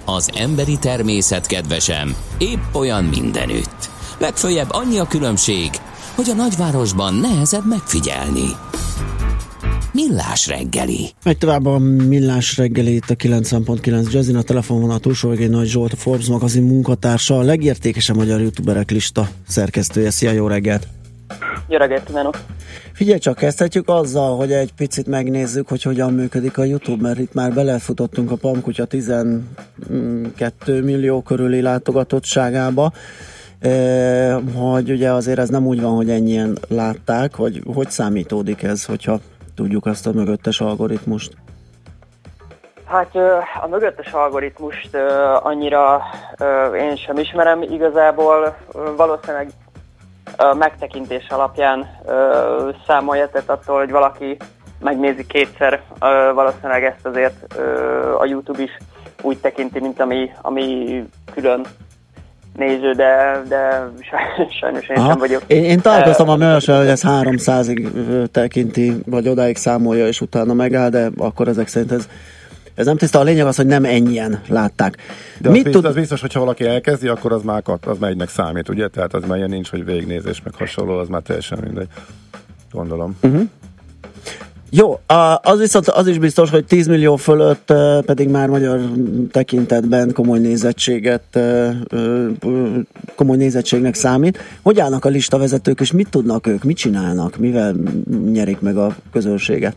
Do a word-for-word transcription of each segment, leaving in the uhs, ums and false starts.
az emberi természet kedvesem, épp olyan mindenütt. Legföljebb annyi a különbség, hogy a nagyvárosban nehezebb megfigyelni. Millás reggeli. Megy tovább a Millás reggeli itt a kilencven pont kilenc Jazzin. A telefonvonal túlsó végén Nagy Zsolt, a Forbes magazin munkatársa, a legértékesebb magyar youtuberek lista szerkesztője. Szia, jó reggelt! Jó reggelt, kívánok! Figyelj csak, kezdhetjük azzal, hogy egy picit megnézzük, hogy hogyan működik a YouTube, mert itt már belefutottunk a Pamkutya tizenkettő millió körüli látogatottságába, e, hogy ugye azért ez nem úgy van, hogy ennyien látták, hogy hogy számítódik ez, hogyha tudjuk azt a mögöttes algoritmust? Hát a mögöttes algoritmust annyira én sem ismerem, igazából valószínűleg megtekintés alapján számolja, tehát attól, hogy valaki megnézi kétszer, valószínűleg ezt azért a YouTube is úgy tekinti, mint ami, ami külön néző, de, de sajnos én Aha. sem vagyok. Én, én találkoztam a műsorral, hogy ez háromszázig tekinti, vagy odáig számolja, és utána megáll, de akkor ezek szerint ez, ez nem tiszta. A lényeg az, hogy nem ennyien látták. De Mit az, tud... az biztos, hogyha valaki elkezdi, akkor az már az már egynek számít, ugye? Tehát az már ilyen nincs, hogy végignézés, meg hasonló, az már teljesen mindegy. Gondolom. Uh-huh. Jó, az viszont az is biztos, hogy tíz millió fölött pedig már magyar tekintetben komoly nézettséget, komoly nézettségnek számít. Hogy állnak a listavezetők, és mit tudnak ők, mit csinálnak, mivel nyerik meg a közönséget?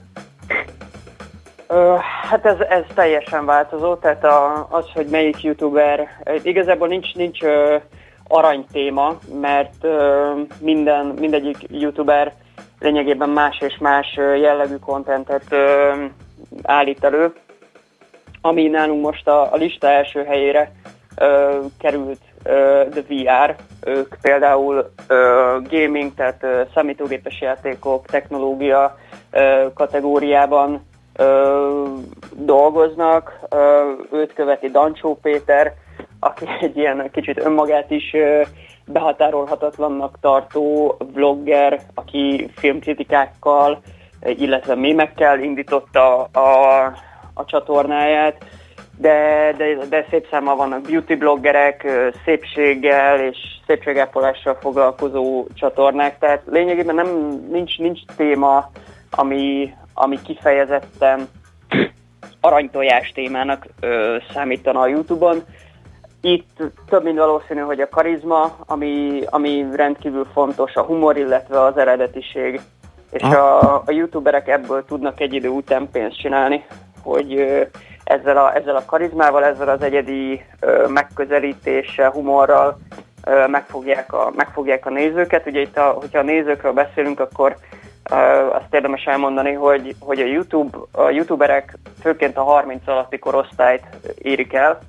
Hát ez, ez teljesen változó, tehát a, az, hogy melyik youtuber, igazából nincs, nincs aranytéma, mert minden, mindegyik youtuber lényegében más és más jellegű kontentet állít elő, ami nálunk most a, a lista első helyére ö, került ö, The vé er, ők például ö, gaming, tehát ö, számítógépes játékok, technológia ö, kategóriában ö, dolgoznak, ö, őt követi Dancsó Péter, aki egy ilyen kicsit önmagát is ö, behatárolhatatlannak tartó vlogger, aki filmkritikákkal, illetve mémekkel indította a, a csatornáját, de, de, de szép számmal vannak beauty bloggerek, szépséggel és szépségápolással foglalkozó csatornák, tehát lényegében nem, nincs, nincs téma, ami, ami kifejezetten aranytojás témának ö, számítana a YouTube-on. Itt több mint valószínű, hogy a karizma, ami, ami rendkívül fontos, a humor, illetve az eredetiség. És a, a youtuberek ebből tudnak egy idő után pénzt csinálni, hogy ö, ezzel, a, ezzel a karizmával, ezzel az egyedi ö, megközelítéssel, humorral ö, megfogják, a, megfogják a nézőket. Ugye itt, a, hogyha a nézőkről beszélünk, akkor ö, azt érdemes elmondani, hogy, hogy a, YouTube, a youtuberek főként a harminc alatti korosztályt érik el,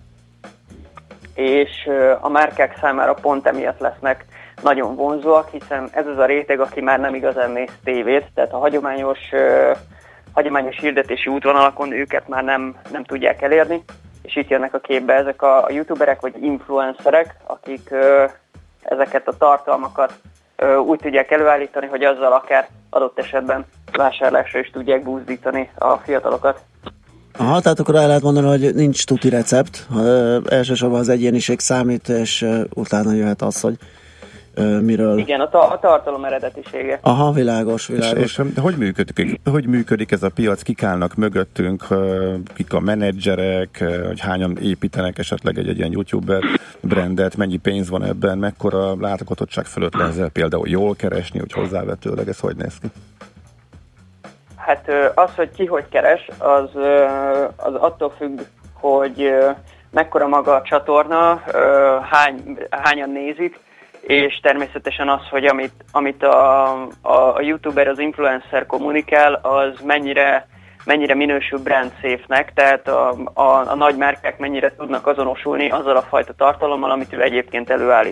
és a márkák számára pont emiatt lesznek nagyon vonzóak, hiszen ez az a réteg, aki már nem igazán néz tévét, tehát a hagyományos, uh, hagyományos hirdetési útvonalakon őket már nem, nem tudják elérni, és itt jönnek a képbe ezek a, a youtuberek vagy influencerek, akik uh, ezeket a tartalmakat uh, úgy tudják előállítani, hogy azzal akár adott esetben vásárlásra is tudják buzdítani a fiatalokat. Aha, tehát akkor el lehet mondani, hogy nincs tuti recept, uh, elsősorban az egyéniség számít, és uh, utána jöhet az, hogy uh, miről... Igen, a, ta- a tartalom eredetisége. Aha, világos, világos. És, és hogy, működik, hogy működik ez a piac, kik állnak mögöttünk, uh, kik a menedzserek, uh, hogy hányan építenek esetleg egy, egy ilyen youtuber brandet, mennyi pénz van ebben, mekkora látogatottság fölött lehet ezzel például jól keresni, hogy hozzávetőleg ez hogy néz ki? Hát az, hogy ki hogy keres, az, az attól függ, hogy mekkora maga a csatorna, hány, hányan nézik, és természetesen az, hogy amit, amit a, a, a youtuber, az influencer kommunikál, az mennyire, mennyire minősül brand safe-nek, tehát a, a, a nagy márkák mennyire tudnak azonosulni azzal a fajta tartalommal, amit ő egyébként előállít.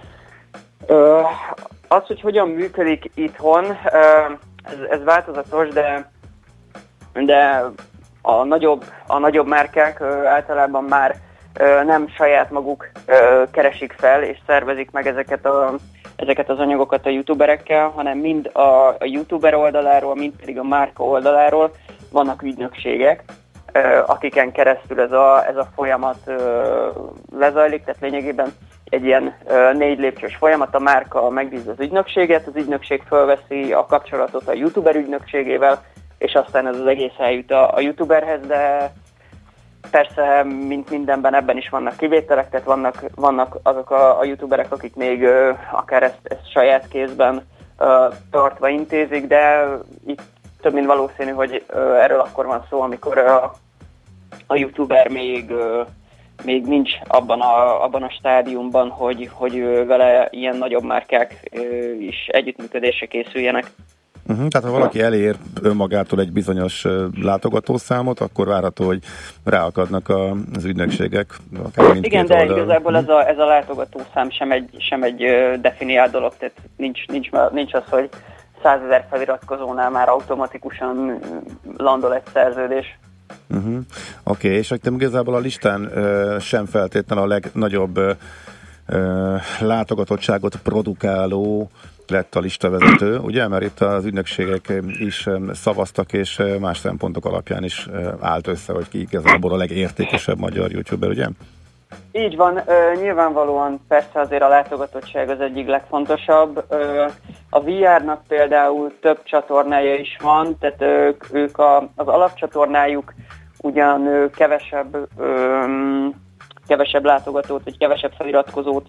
Az, hogy hogyan működik itthon, Ez, ez változatos, de, de a, nagyobb, a nagyobb márkák ö, általában már ö, nem saját maguk ö, keresik fel és szervezik meg ezeket, a, ezeket az anyagokat a youtuberekkel, hanem mind a, a youtuber oldaláról, mind pedig a márka oldaláról vannak ügynökségek, akiken keresztül ez a, ez a folyamat lezajlik, tehát lényegében egy ilyen négy lépcsős folyamat, a márka megbíz az ügynökséget, az ügynökség fölveszi a kapcsolatot a youtuber ügynökségével, és aztán ez az egész eljut a, a youtuberhez, de persze, mint mindenben, ebben is vannak kivételek, tehát vannak, vannak azok a, a youtuberek, akik még ö, akár ezt, ezt saját kézben ö, tartva intézik, de itt több mint valószínű, hogy ö, erről akkor van szó, amikor ö, a youtuber még, ö, még nincs abban a, abban a stádiumban, hogy, hogy ö, vele ilyen nagyobb márkák ö, is együttműködésre készüljenek. Uh-huh, tehát ha valaki elér önmagától egy bizonyos látogatószámot, akkor várható, hogy ráakadnak a, az ügynökségek. Igen, de oldal. Igazából ez a, ez a látogatószám sem egy, sem egy definiált dolog, tehát nincs, nincs, nincs az, hogy százezer feliratkozónál már automatikusan landol egy szerződés. Uh-huh. Oké, okay, és hogy te igazából a listán uh, sem feltétlenül a legnagyobb uh, látogatottságot produkáló lett a listavezető, ugye? Mert itt az ügynökségek is szavaztak, és más szempontok alapján is állt össze, hogy ki igazából a legértékesebb magyar youtuber, ugye? Így van, nyilvánvalóan persze azért a látogatottság az egyik legfontosabb. A vé er-nak például több csatornája is van, tehát ők, ők a, az alapcsatornájuk ugyan kevesebb, kevesebb látogatót, vagy kevesebb feliratkozót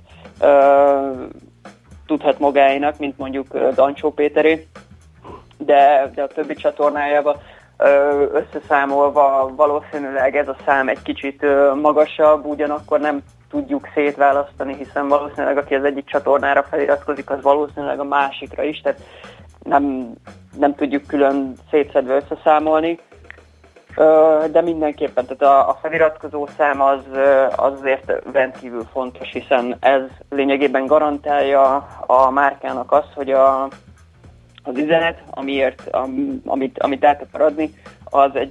tudhat magáénak, mint mondjuk Dancsó Péteré, de, de a többi csatornájában összeszámolva valószínűleg ez a szám egy kicsit magasabb, ugyanakkor nem tudjuk szétválasztani, hiszen valószínűleg aki az egyik csatornára feliratkozik, az valószínűleg a másikra is, tehát nem, nem tudjuk külön szétszedve összeszámolni. De mindenképpen, tehát a, a feliratkozó szám az, az azért rendkívül fontos, hiszen ez lényegében garantálja a márkának azt, hogy a, az üzenet, amiért, am, amit, amit át akar adni, az egy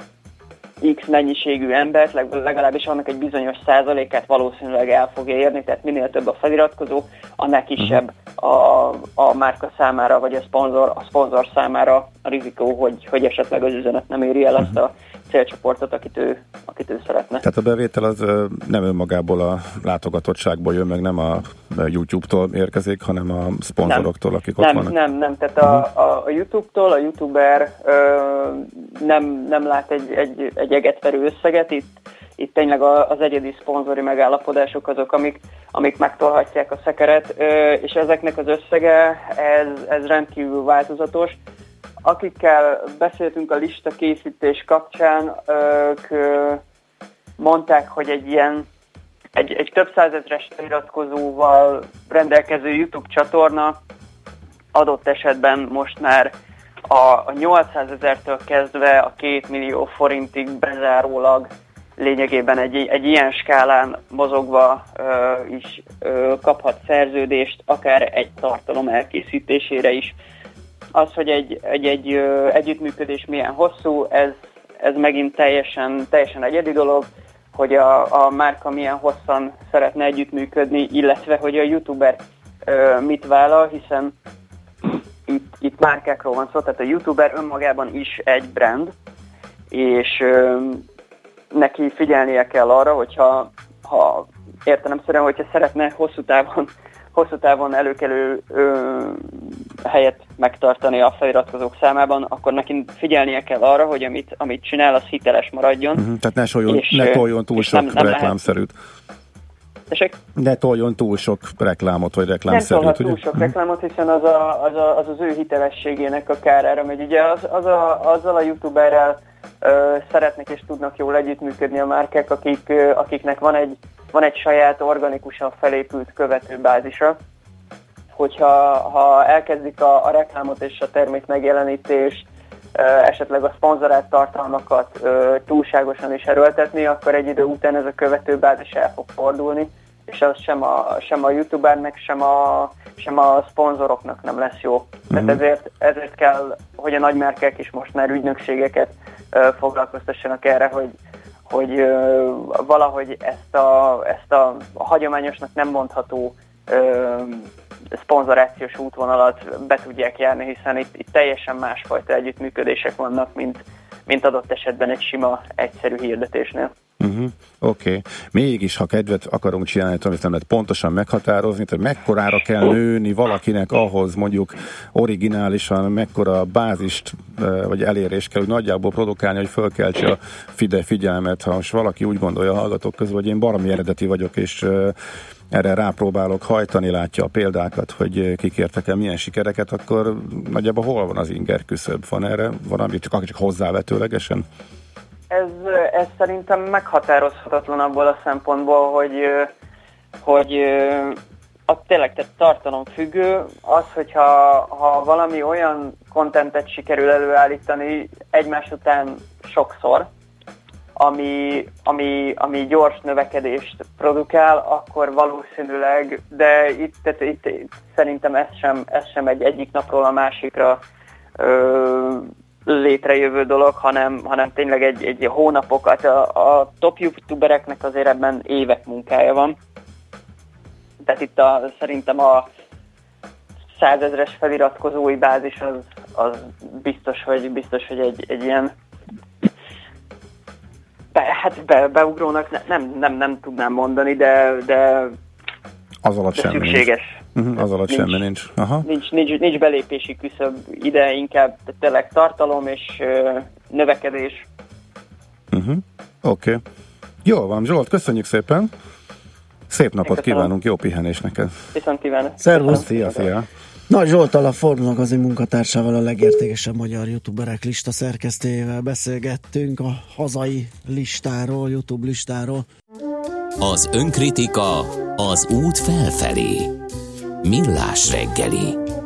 X mennyiségű embert, legalábbis annak egy bizonyos százalékát valószínűleg el fogja érni, tehát minél több a feliratkozó, annál kisebb a, a márka számára, vagy a szponzor, a szponzor számára a rizikó, hogy, hogy esetleg az üzenet nem éri el azt a célcsoportot, akit ő, akit ő szeretne. Tehát a bevétel az nem önmagából a látogatottságból jön, meg nem a YouTube-tól érkezik, hanem a szponzoroktól, akik nem, ott vannak? Nem, nem, tehát a, a, a YouTube-tól a youtuber ö, nem, nem lát egy, egy, egy egetverő összeget, itt, itt tényleg az egyedi szponzori megállapodások azok, amik, amik megtolhatják a szekeret, ö, és ezeknek az összege, ez, ez rendkívül változatos. Akikkel beszéltünk a lista készítés kapcsán, ők mondták, hogy egy ilyen egy, egy több százezres feliratkozóval rendelkező YouTube csatorna adott esetben most már a, a nyolcszázezertől kezdve a két millió forintig bezárólag lényegében egy, egy ilyen skálán mozogva ö, is ö, kaphat szerződést, akár egy tartalom elkészítésére is. Az, hogy egy, egy, egy ö, együttműködés milyen hosszú, ez, ez megint teljesen, teljesen egyedi dolog, hogy a, a márka milyen hosszan szeretne együttműködni, illetve hogy a youtuber ö, mit vállal, hiszen itt, itt márkákról van szó, tehát a youtuber önmagában is egy brand, és ö, neki figyelnie kell arra, hogyha ha értelemszerűen, hogyha szeretne hosszú távon, hosszú távon előkelő ö, helyet megtartani a feliratkozók számában, akkor neki figyelnie kell arra, hogy amit, amit csinál, az hiteles maradjon. Uh-huh, tehát ne, soljon, és, ne toljon túl sok nem, nem reklámszerűt. Tessék? Ne toljon túl sok reklámot, vagy reklámszerűt. Nem tolhat túl sok uh-huh. reklámot, hiszen az, a, az, a, az az ő hitelességének a kárára megy. Ugye az, az a, azzal a youtuberrel ö, szeretnek és tudnak jól együttműködni a márkák, akik, ö, akiknek van egy, van egy saját organikusan felépült követőbázisa. Hogyha ha elkezdik a, a reklámot és a termék megjelenítést, ö, esetleg a szponzorált tartalmakat ö, túlságosan is erőltetni, akkor egy idő után ez a követőbázis el fog fordulni, és az sem a, sem a youtubernek, sem a, sem a szponzoroknak nem lesz jó. Uh-huh. Tehát ezért, ezért kell, hogy a nagymárkák is most már ügynökségeket ö, foglalkoztassanak erre, hogy, hogy ö, valahogy ezt a, ezt a hagyományosnak nem mondható ö, szponzorációs útvonalat be tudják járni, hiszen itt, itt teljesen másfajta együttműködések vannak, mint, mint adott esetben egy sima, egyszerű hirdetésnél. Uh-huh. Oké. Okay. Mégis, ha kedvet akarunk csinálni, amit nem lehet pontosan meghatározni, tehát mekkorára kell nőni valakinek ahhoz, mondjuk originálisan, mekkora bázist vagy elérést kell, hogy nagyjából produkálni, hogy fölkeltse a fide figyelmet. Ha most valaki úgy gondolja a hallgatók közül, hogy én baromi eredeti vagyok, és erre rápróbálok hajtani, látja a példákat, hogy kik értek el milyen sikereket, akkor nagyjából hol van az inger küszöb? Van erre valami, csak, csak hozzávetőlegesen? Ez, ez szerintem meghatározhatatlan abból a szempontból, hogy, hogy a tényleg tehát tartalom függő, az, hogyha ha valami olyan kontentet sikerül előállítani egymás után sokszor, ami, ami, ami gyors növekedést produkál, akkor valószínűleg, de itt, tehát itt szerintem ez sem, ez sem egy egyik napról a másikra ö, létrejövő dolog, hanem, hanem tényleg egy, egy hónapokat. A, a top youtubereknek azért ebben évek munkája van. Tehát itt a, szerintem a százezres feliratkozói bázis az, az biztos, hogy, biztos, hogy egy, egy ilyen be, hát be, beugrónak ne, nem, nem, nem tudnám mondani, de, de, az alatt de semmi szükséges. Nincs. Uh-huh, az alatt nincs, semmi nincs. Aha. Nincs, nincs. Nincs belépési küszöb ide, inkább tényleg tartalom és ö, növekedés. Uh-huh. Oké. Okay. Jól van, Zsolt, köszönjük szépen. Szép napot kívánunk, jó pihenés neked. Viszont kívánok. Szervusz. Szia, szia. Nagy Zsolttal, a Formagazin munkatársával, a legértékesebb magyar youtuberek lista szerkesztőjével beszélgettünk a hazai listáról, YouTube listáról. Az önkritika az út felfelé. Millás reggeli.